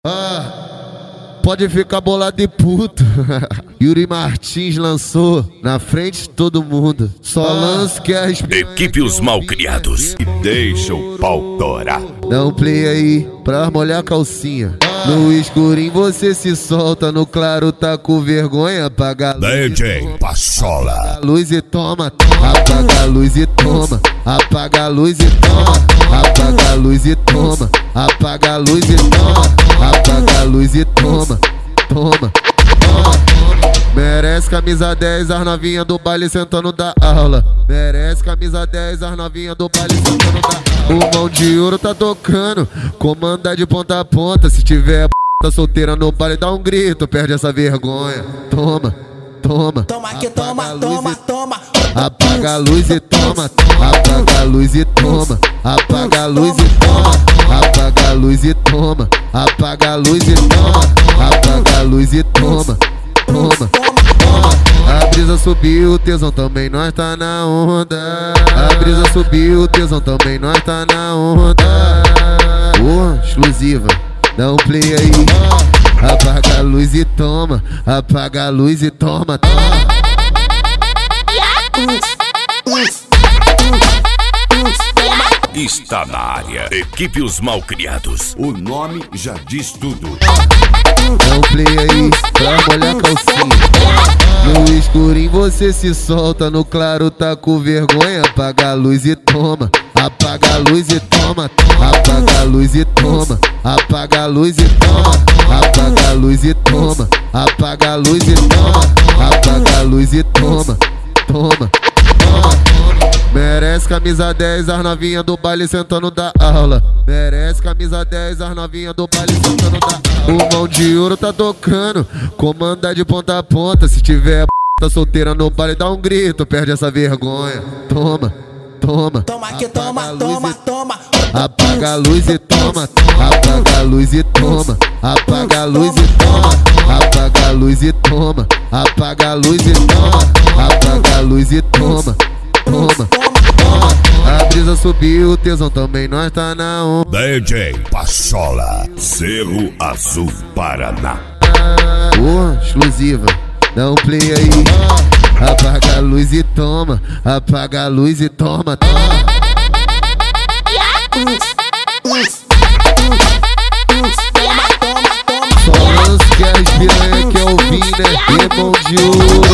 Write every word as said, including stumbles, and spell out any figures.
Ah, pode ficar bolado e puto. Yuri Martins lançou na frente de todo mundo. Só lance que a Equipe Os Malcriados e deixa o pau torar. Dá um play aí pra molhar a calcinha. No escurinho você se solta, no claro tá com vergonha. Apaga a luz D J Pachola. Apaga a luz e toma, apaga a luz e toma, apaga a luz e toma, apaga a luz e toma, apaga a luz e toma, apaga a luz e toma, toma, toma. Merece camisa dez, as novinha do baile sentando da aula. Merece camisa dez, as novinha do baile sentando da aula. O mão de ouro tá tocando, comanda de ponta a ponta. Se tiver p*** solteira no baile, dá um grito, perde essa vergonha. Toma, toma, toma que toma, toma, toma. Apaga a luz e toma, apaga a luz e toma, apaga a luz e toma, apaga a luz e toma, apaga a luz e toma, apaga a luz e toma, toma. A brisa subiu, o tesão também, nós tá na onda. A brisa subiu, o tesão também, nós tá na onda. Oh, exclusiva, dá um play aí. Apaga a luz e toma, apaga a luz e toma, toma. Está na área. Equipe Os Malcriados. O nome já diz tudo. Dá um play aí pra molhar a calcinha. No escurinho você se solta, no claro tá com vergonha. Apaga a luz e toma, apaga a luz e toma, apaga a luz e toma, apaga a luz e toma, apaga a luz e toma, apaga a luz e toma, apaga a luz e toma, toma, toma. Merece camisa dez, as novinha do baile sentando da aula. Merece camisa dez, as novinha do baile sentando da aula. O mão de ouro tá tocando, comanda de ponta a ponta. Se tiver p*** solteira no baile, dá um grito, perde essa vergonha. Toma, toma, toma que toma, toma, toma. Apaga a luz e toma, apaga a luz e toma, apaga a luz e toma, apaga a luz e toma, apaga a luz e toma, apaga a luz e toma, toma. A brisa subiu, o tesão também, nós tá na onda. D J Pachola, Cerro Azul, Paraná. Oh, exclusiva, dá um play aí. Apaga a luz e toma, apaga a luz e toma, toma. Só lance que a piranha quer ouvir, né? Irmão de ouro.